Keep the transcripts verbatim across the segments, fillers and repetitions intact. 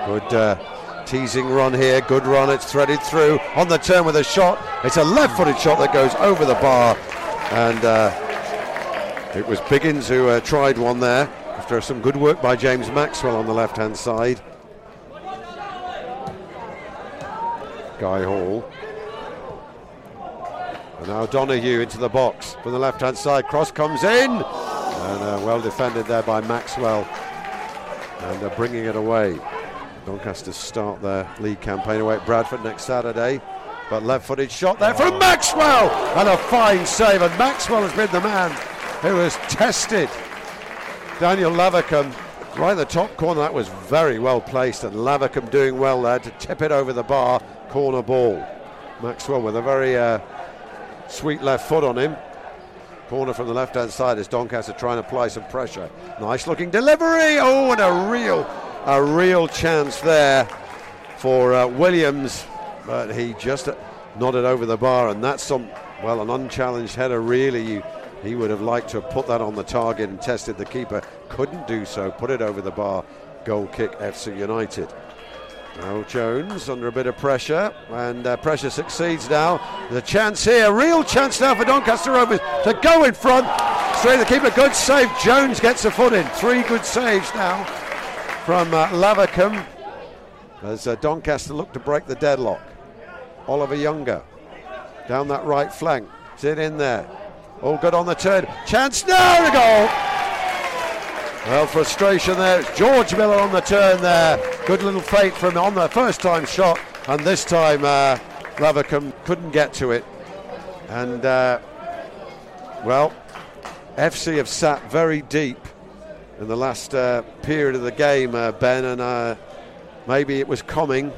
Good uh, teasing run here, good run, it's threaded through, on the turn with a shot. It's a left-footed shot that goes over the bar, and uh, it was Biggins who uh, tried one there after some good work by James Maxwell on the left-hand side. Guy Hall. And now Donahue into the box from the left-hand side. Cross comes in, and uh, well defended there by Maxwell, and uh, bringing it away. Doncaster start their league campaign away at Bradford next Saturday, but left-footed shot there from Maxwell, and a fine save. And Maxwell has been the man who has tested Daniel Lavercombe right in the top corner. That was very well placed, and Lavercombe doing well there to tip it over the bar. Corner ball. Maxwell with a very uh, sweet left foot on him. Corner from the left-hand side as Doncaster trying to apply some pressure. Nice looking delivery. Oh, and a real, a real chance there for uh, Williams, but he just nodded over the bar, and that's some, well, an unchallenged header really. You, he would have liked to have put that on the target and tested the keeper. Couldn't do so. Put it over the bar. Goal kick, F C United. Now Jones under a bit of pressure, and uh, pressure succeeds now. There's a chance here, a real chance now for Doncaster Rovers to go in front. Straight the keeper, good save. Jones gets a foot in. Three good saves now from uh, Lavercombe as uh, Doncaster look to break the deadlock. Oliver Younger down that right flank. Is it in there? All good on the turn. Chance now, a goal. Well, frustration there. It's George Miller on the turn there. Good little feint from on the first time shot, and this time uh, Lavercombe couldn't get to it. And uh, well, F C have sat very deep in the last uh, period of the game, uh, Ben, and uh, maybe it was coming,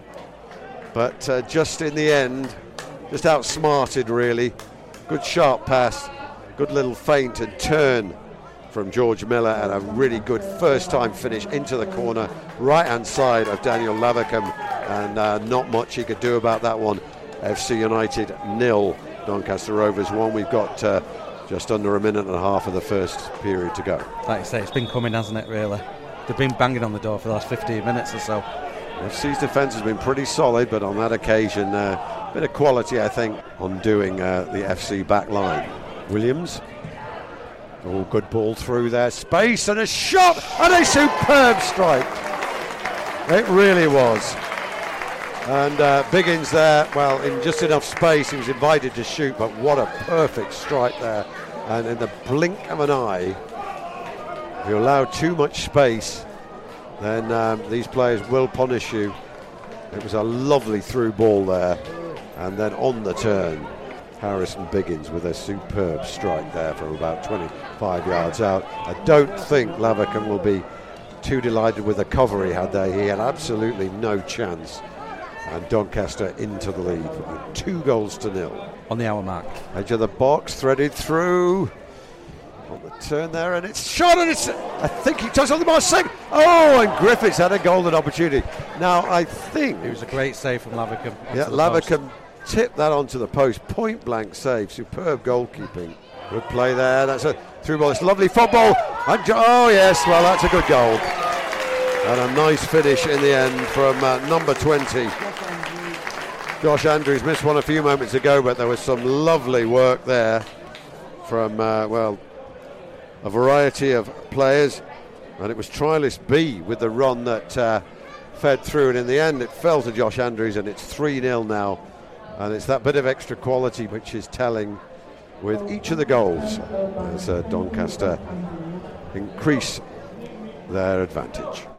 but uh, just in the end, just outsmarted really. Good sharp pass, good little feint and turn from George Miller, and a really good first time finish into the corner, right hand side of Daniel Lavercombe, and uh, not much he could do about that one. F C United nil, Doncaster Rovers one. We've got uh, just under a minute and a half of the first period to go. Like you say, it's been coming, hasn't it, really? They've been banging on the door for the last fifteen minutes or so. F C's defence has been pretty solid, but on that occasion, a uh, bit of quality, I think, on doing uh, the F C back line. Williams. Oh, good ball through there. Space and a shot and a superb strike. It really was. And uh, Biggins there, well, in just enough space, he was invited to shoot, but what a perfect strike there. And in the blink of an eye, if you allow too much space, then um, these players will punish you. It was a lovely through ball there. And then on the turn, Harrison Biggins with a superb strike there from about twenty-five yards out. I don't think Lavercombe will be too delighted with the cover he had there. He had absolutely no chance. And Doncaster into the lead with two goals to nil. On the hour mark. Edge of the box, threaded through. On the turn there, and it's shot, and it's, I think he touched on the bar second. Oh, and Griffiths had a golden opportunity. Now, I think it was a great save from Lavercombe. Yeah, Lavercombe tipped that onto the post. Point blank save. Superb goalkeeping. Good play there. That's a through ball. It's lovely football. And, oh, yes, well, that's a good goal. And a nice finish in the end from uh, number twenty. Josh Andrews missed one a few moments ago, but there was some lovely work there from, uh, well, a variety of players. And it was trialist B with the run that uh, fed through. And in the end, it fell to Josh Andrews, and it's three nil now. And it's that bit of extra quality which is telling with each of the goals as uh, Doncaster increase their advantage.